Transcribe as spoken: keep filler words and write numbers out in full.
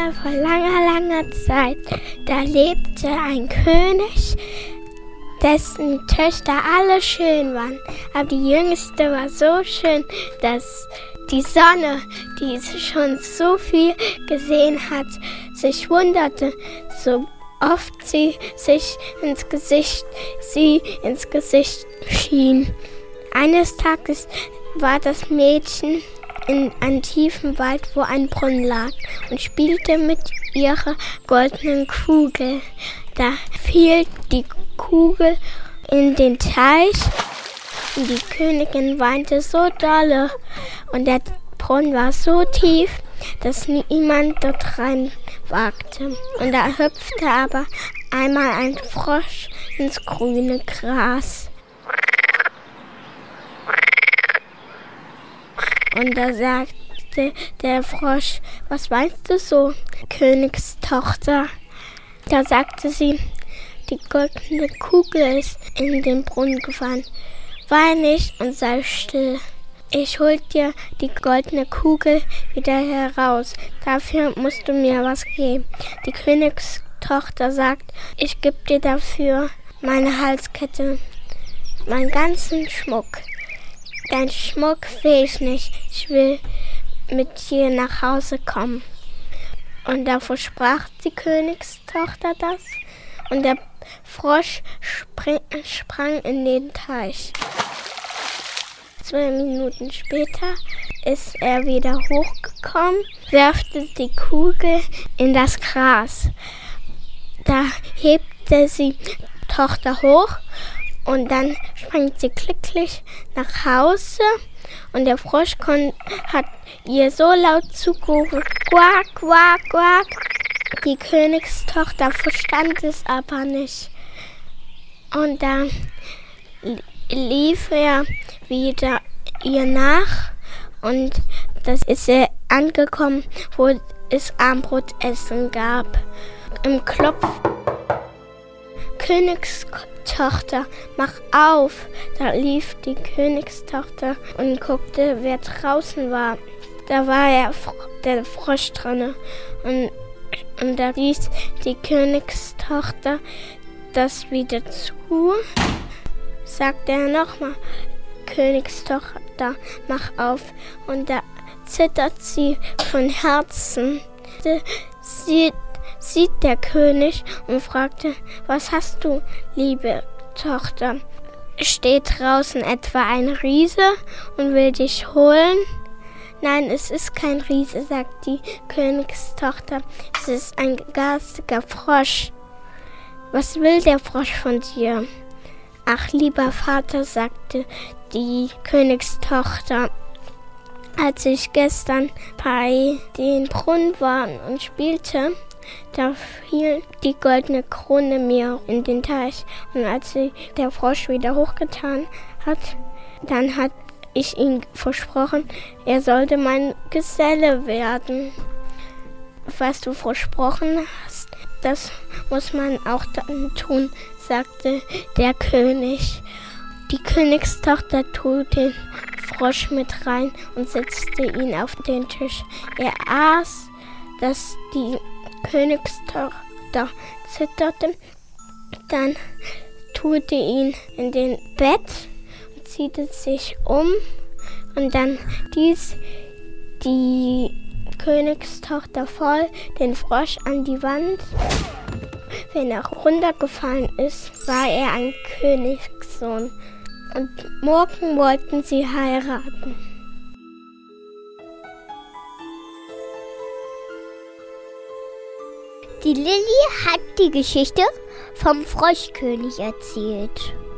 Einmal vor langer, langer Zeit, da lebte ein König, dessen Töchter alle schön waren. Aber die jüngste war so schön, dass die Sonne, die schon so viel gesehen hat, sich wunderte, so oft sie sich ins Gesicht, sie ins Gesicht schien. Eines Tages war das Mädchen in einem tiefen Wald, wo ein Brunnen lag, und spielte mit ihrer goldenen Kugel. Da fiel die Kugel in den Teich und die Königin weinte so dolle und der Brunnen war so tief, dass niemand dort rein wagte. Und da hüpfte aber einmal ein Frosch ins grüne Gras. Und da sagte der Frosch: Was meinst du so, Königstochter? Da sagte sie: Die goldene Kugel ist in den Brunnen gefallen. Wein nicht und sei still. Ich hol dir die goldene Kugel wieder heraus. Dafür musst du mir was geben. Die Königstochter sagt: Ich gebe dir dafür meine Halskette, meinen ganzen Schmuck. Dein Schmuck will ich nicht. Ich will mit dir nach Hause kommen. Und da versprach die Königstochter das. Und der Frosch spring, sprang in den Teich. Zwei Minuten später ist er wieder hochgekommen, werfte die Kugel in das Gras. Da hebte sie die Tochter hoch und dann sprang sie glücklich nach Hause. Und der Frosch kon, hat ihr so laut zugerufen: Quack, quack, quack. Die Königstochter verstand es aber nicht. Und dann lief er wieder ihr nach und das ist er angekommen, wo es Abendbrotessen gab. Im Klopf: Königstochter, mach auf! Da lief die Königstochter und guckte, wer draußen war. Da war er, der Frosch dran. Und, und da ließ die Königstochter das wieder zu. Sagte er nochmal: Königstochter, mach auf. Und da zittert sie von Herzen. Sie sieht der König und fragte: Was hast du, liebe Tochter? Steht draußen etwa ein Riese und will dich holen? Nein, es ist kein Riese, sagt die Königstochter. Es ist ein garstiger Frosch. Was will der Frosch von dir? Ach, lieber Vater, sagte die Königstochter, als ich gestern bei den Brunnen war und spielte, da fiel die goldene Krone mir in den Teich. Und als sie der Frosch wieder hochgetan hat, dann hat ich ihm versprochen, er sollte mein Geselle werden. Was du versprochen hast, das muss man auch dann tun, sagte der König. Die Königstochter trug den Frosch mit rein und setzte ihn auf den Tisch. Er aß, dass die Königstochter zitterte. Dann tute ihn in den Bett und ziehte sich um. Und dann ließ die Königstochter voll den Frosch an die Wand. Wenn er runtergefallen ist, war er ein Königssohn. Und morgen wollten sie heiraten. Die Lilly hat die Geschichte vom Froschkönig erzählt.